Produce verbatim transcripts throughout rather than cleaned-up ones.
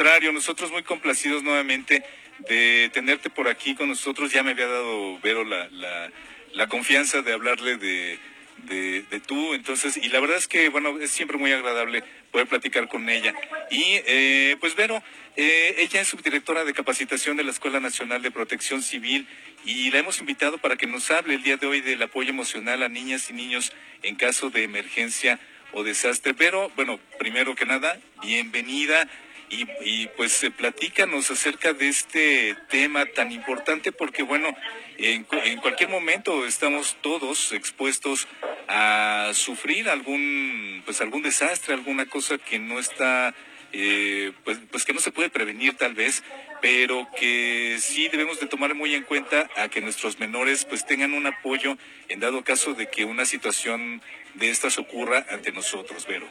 contrario, nosotros muy complacidos nuevamente de tenerte por aquí con nosotros. Ya me había dado Vero la, la, la confianza de hablarle de, de, de tú, entonces, y la verdad es que, bueno, es siempre muy agradable poder platicar con ella. Y, eh, pues, Vero, eh, ella es subdirectora de capacitación de la Escuela Nacional de Protección Civil y la hemos invitado para que nos hable el día de hoy del apoyo emocional a niñas y niños en caso de emergencia o desastre. Pero, bueno, primero que nada, bienvenida y, y pues eh, platícanos acerca de este tema tan importante porque, bueno, en, en cualquier momento estamos todos expuestos a sufrir algún, pues algún desastre, alguna cosa que no está, eh, pues, pues que no se puede prevenir tal vez, pero que sí debemos de tomar muy en cuenta a que nuestros menores pues tengan un apoyo en dado caso de que una situación de estas ocurra ante nosotros, Vero.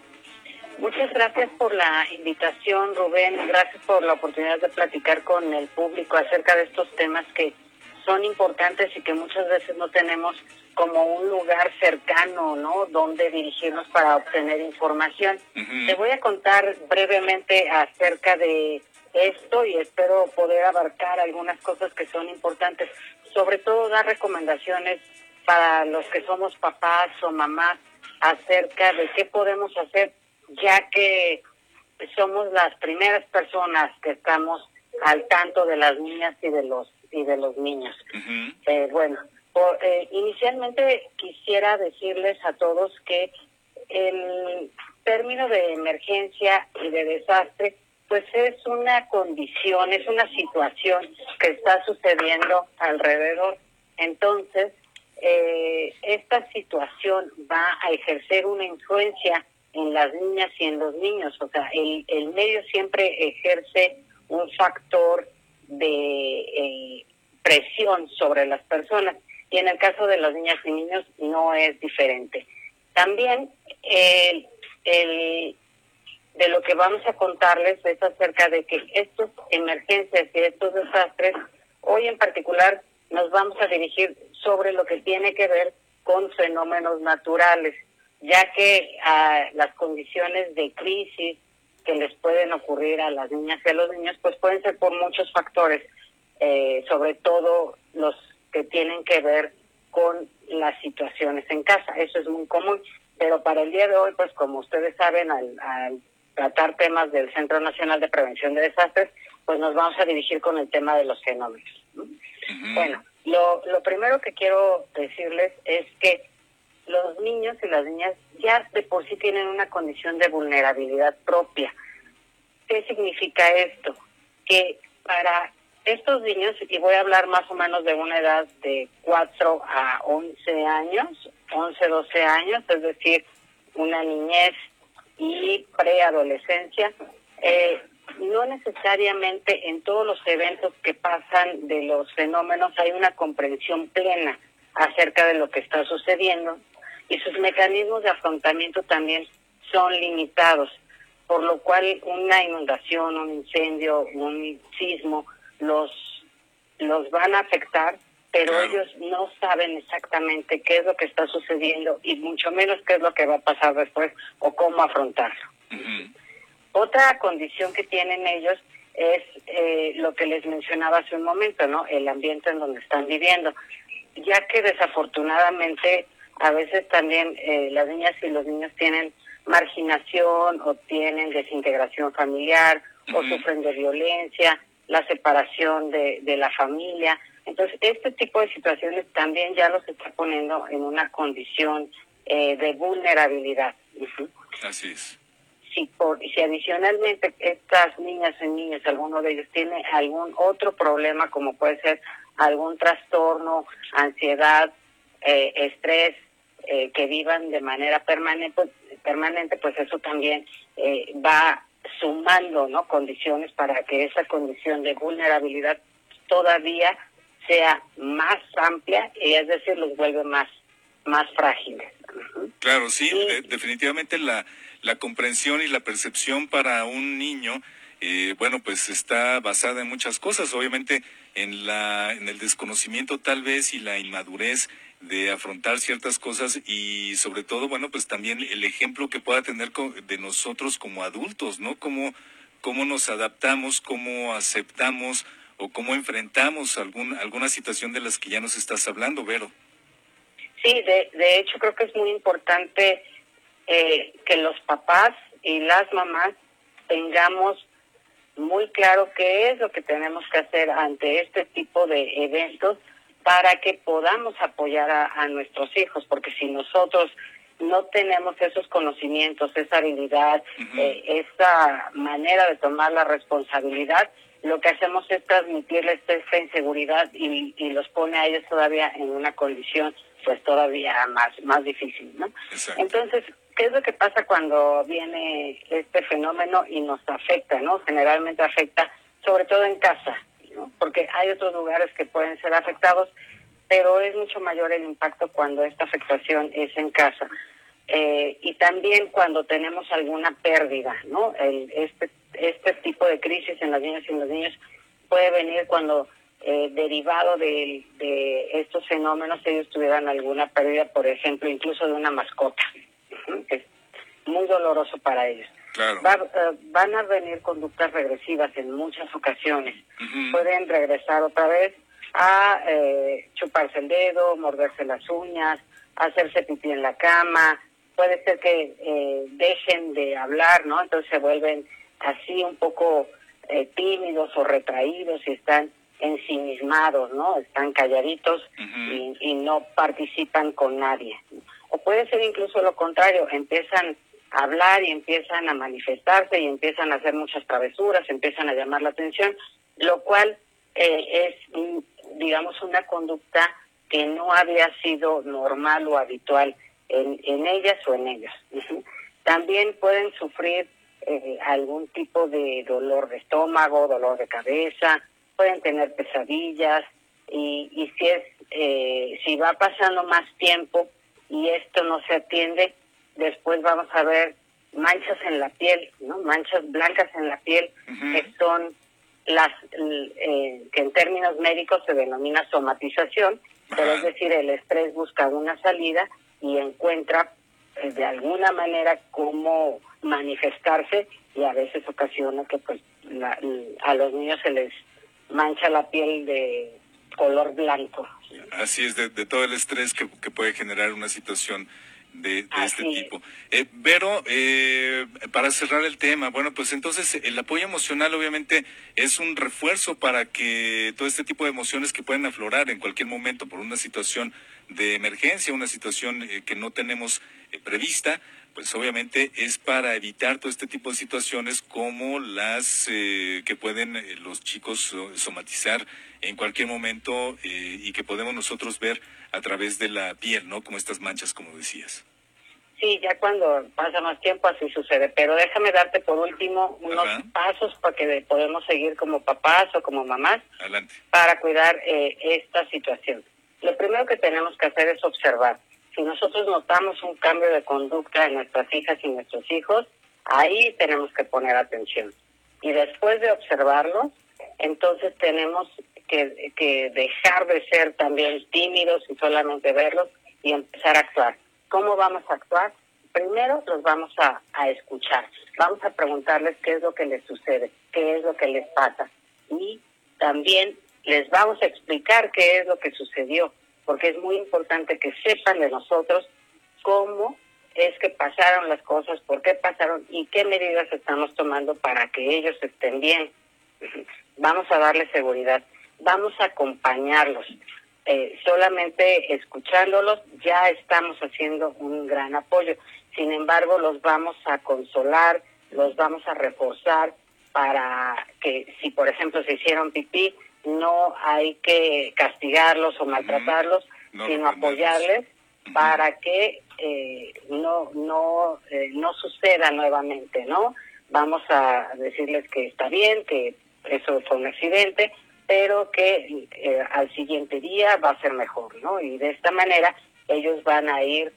Muchas gracias por la invitación, Rubén. Gracias por la oportunidad de platicar con el público acerca de estos temas que son importantes y que muchas veces no tenemos como un lugar cercano, ¿no?, donde dirigirnos para obtener información. Uh-huh. Te voy a contar brevemente acerca de esto y espero poder abarcar algunas cosas que son importantes. Sobre todo dar recomendaciones para los que somos papás o mamás acerca de qué podemos hacer, ya que somos las primeras personas que estamos al tanto de las niñas y de los y de los niños. Uh-huh. Eh, bueno, por, eh, inicialmente quisiera decirles a todos que el término de emergencia y de desastre pues es una condición, es una situación que está sucediendo alrededor. Entonces, eh, esta situación va a ejercer una influencia en las niñas y en los niños. O sea, el, el medio siempre ejerce un factor de eh, presión sobre las personas. Y en el caso de las niñas y niños no es diferente. También el, el de lo que vamos a contarles es acerca de que estas emergencias y estos desastres, hoy en particular nos vamos a dirigir sobre lo que tiene que ver con fenómenos naturales, ya que uh, las condiciones de crisis que les pueden ocurrir a las niñas y a los niños, pues pueden ser por muchos factores, eh, sobre todo los que tienen que ver con las situaciones en casa. Eso es muy común, pero para el día de hoy, pues como ustedes saben, al, al tratar temas del Centro Nacional de Prevención de Desastres, pues nos vamos a dirigir con el tema de los fenómenos, ¿no? Uh-huh. Bueno, lo, lo primero que quiero decirles es que los niños y las niñas ya de por sí tienen una condición de vulnerabilidad propia. ¿Qué significa esto? Que para estos niños, y voy a hablar más o menos de una edad de cuatro a once años, once, doce años, es decir, una niñez y preadolescencia, eh, no necesariamente en todos los eventos que pasan de los fenómenos hay una comprensión plena acerca de lo que está sucediendo y sus mecanismos de afrontamiento también son limitados, por lo cual una inundación, un incendio, un sismo los, los van a afectar, pero claro, ellos no saben exactamente qué es lo que está sucediendo y mucho menos qué es lo que va a pasar después o cómo afrontarlo. Uh-huh. Otra condición que tienen ellos es eh, lo que les mencionaba hace un momento, ¿no? El ambiente en donde están viviendo, ya que desafortunadamente a veces también eh, las niñas y los niños tienen marginación o tienen desintegración familiar, uh-huh, o sufren de violencia, la separación de, de la familia. Entonces, este tipo de situaciones también ya los está poniendo en una condición eh, de vulnerabilidad. Uh-huh. Así es. Si, por, si adicionalmente estas niñas y niños, alguno de ellos tiene algún otro problema, como puede ser algún trastorno, ansiedad, eh, estrés, eh, que vivan de manera permanente, permanente, pues eso también eh, va sumando, ¿no?, condiciones para que esa condición de vulnerabilidad todavía sea más amplia, y es decir, los vuelve más, más frágiles. Uh-huh. Claro, sí, y, de, definitivamente la, la comprensión y la percepción para un niño, eh, bueno, pues está basada en muchas cosas, obviamente en la en el desconocimiento tal vez y la inmadurez de afrontar ciertas cosas y sobre todo, bueno, pues también el ejemplo que pueda tener de nosotros como adultos, ¿no? Como cómo nos adaptamos, cómo aceptamos o cómo enfrentamos algún, alguna situación de las que ya nos estás hablando, Vero. Sí, de, de hecho creo que es muy importante eh, que los papás y las mamás tengamos muy claro qué es lo que tenemos que hacer ante este tipo de eventos para que podamos apoyar a, a nuestros hijos, porque si nosotros no tenemos esos conocimientos, esa habilidad, uh-huh. eh, esa manera de tomar la responsabilidad, lo que hacemos es transmitirles esta inseguridad y, y los pone a ellos todavía en una condición pues todavía más, más difícil, ¿no? Exacto. Entonces, ¿qué es lo que pasa cuando viene este fenómeno y nos afecta, ¿no? Generalmente afecta, sobre todo en casa, ¿no? Porque hay otros lugares que pueden ser afectados, pero es mucho mayor el impacto cuando esta afectación es en casa. Eh, y también cuando tenemos alguna pérdida, ¿no? El, este, este tipo de crisis en las niñas y en los niños puede venir cuando eh, derivado de, de estos fenómenos ellos tuvieran alguna pérdida, por ejemplo, incluso de una mascota. Es muy doloroso para ellos. Claro. Va, uh, van a venir conductas regresivas en muchas ocasiones. Uh-huh. Pueden regresar otra vez a eh, chuparse el dedo, morderse las uñas, hacerse pipí en la cama. Puede ser que eh, dejen de hablar, ¿no? Entonces se vuelven así un poco eh, tímidos o retraídos y están ensimismados, ¿no? Están calladitos uh-huh. y, y no participan con nadie. O puede ser incluso lo contrario, empiezan a hablar y empiezan a manifestarse y empiezan a hacer muchas travesuras, empiezan a llamar la atención, lo cual eh, es, digamos, una conducta que no había sido normal o habitual en, en ellas o en ellos. Uh-huh. También pueden sufrir eh, algún tipo de dolor de estómago, dolor de cabeza, pueden tener pesadillas y, y si es eh, si va pasando más tiempo y esto no se atiende, después vamos a ver manchas en la piel, ¿no? Manchas blancas en la piel, uh-huh. que son las eh, que en términos médicos se denomina somatización, uh-huh. pero es decir, el estrés busca una salida y encuentra eh, de alguna manera cómo manifestarse y a veces ocasiona que pues la, a los niños se les mancha la piel de color blanco. Así es, de, de todo el estrés que, que puede generar una situación de, de este tipo. Eh, Vero, eh, para cerrar el tema, bueno, pues entonces el apoyo emocional obviamente es un refuerzo para que todo este tipo de emociones que pueden aflorar en cualquier momento por una situación de emergencia, una situación eh, que no tenemos eh, prevista, pues obviamente es para evitar todo este tipo de situaciones como las eh, que pueden eh, los chicos somatizar en cualquier momento eh, y que podemos nosotros ver a través de la piel, ¿no? Como estas manchas, como decías. Sí, ya cuando pasa más tiempo así sucede, pero déjame darte por último unos Ajá. pasos para que podemos seguir como papás o como mamás. Adelante. Para cuidar eh, esta situación. Lo primero que tenemos que hacer es observar. Si nosotros notamos un cambio de conducta en nuestras hijas y nuestros hijos, ahí tenemos que poner atención. Y después de observarlo, entonces tenemos que, que dejar de ser también tímidos y solamente verlos y empezar a actuar. ¿Cómo vamos a actuar? Primero los vamos a, a escuchar. Vamos a preguntarles qué es lo que les sucede, qué es lo que les pasa. Y también les vamos a explicar qué es lo que sucedió, porque es muy importante que sepan de nosotros cómo es que pasaron las cosas, por qué pasaron y qué medidas estamos tomando para que ellos estén bien. Vamos a darles seguridad, vamos a acompañarlos. Eh, solamente escuchándolos ya estamos haciendo un gran apoyo. Sin embargo, los vamos a consolar, los vamos a reforzar para que si, por ejemplo, se hicieron pipí, no hay que castigarlos o maltratarlos, uh-huh. no, sino apoyarles uh-huh. para que eh, no no eh, no suceda nuevamente, ¿no? Vamos a decirles que está bien, que eso fue un accidente, pero que eh, al siguiente día va a ser mejor, ¿no? Y de esta manera ellos van a ir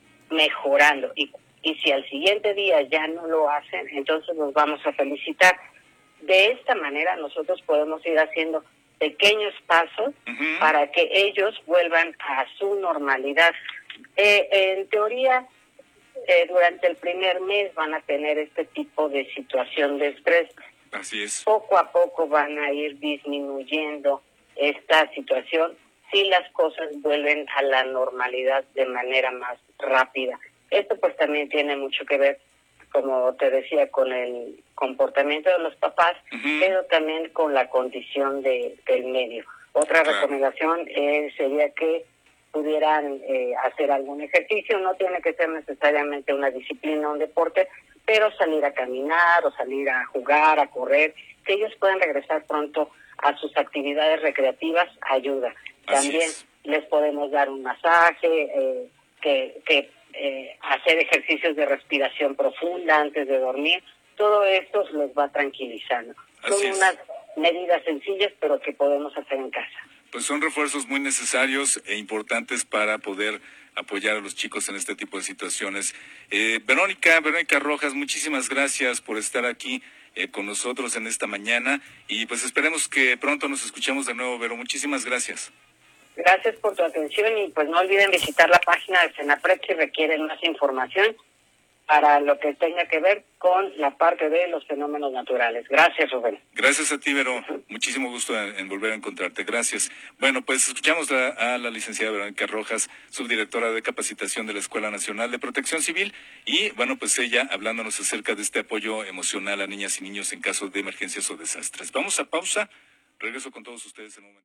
mejorando. Y, y si al siguiente día ya no lo hacen, entonces los vamos a felicitar. De esta manera nosotros podemos ir haciendo pequeños pasos uh-huh. para que ellos vuelvan a su normalidad. Eh, en teoría, eh, durante el primer mes van a tener este tipo de situación de estrés, Así es. Poco a poco van a ir disminuyendo esta situación si las cosas vuelven a la normalidad de manera más rápida. Esto pues también tiene mucho que ver, como te decía, con el comportamiento de los papás, uh-huh. pero también con la condición de, del medio. Otra claro. recomendación eh, sería que pudieran eh, hacer algún ejercicio, no tiene que ser necesariamente una disciplina, un deporte, pero salir a caminar o salir a jugar, a correr, que ellos puedan regresar pronto a sus actividades recreativas, ayuda. Así También es. les podemos dar un masaje, eh, que, que eh, hacer ejercicios de respiración profunda antes de dormir, todo esto los va tranquilizando. Así Son es. unas medidas sencillas, pero que podemos hacer en casa. Pues son refuerzos muy necesarios e importantes para poder apoyar a los chicos en este tipo de situaciones. Eh, Verónica, Verónica Rojas, muchísimas gracias por estar aquí eh, con nosotros en esta mañana y pues esperemos que pronto nos escuchemos de nuevo, Vero. Muchísimas gracias. Gracias por tu atención y pues no olviden visitar la página de Senapred si requieren más información para lo que tenga que ver con la parte de los fenómenos naturales. Gracias, Rubén. Gracias a ti, Vero. Muchísimo gusto en, en volver a encontrarte. Gracias. Bueno, pues escuchamos a, a la licenciada Verónica Rojas, subdirectora de capacitación de la Escuela Nacional de Protección Civil, y bueno, pues ella hablándonos acerca de este apoyo emocional a niñas y niños en caso de emergencias o desastres. Vamos a pausa. Regreso con todos ustedes en un momento.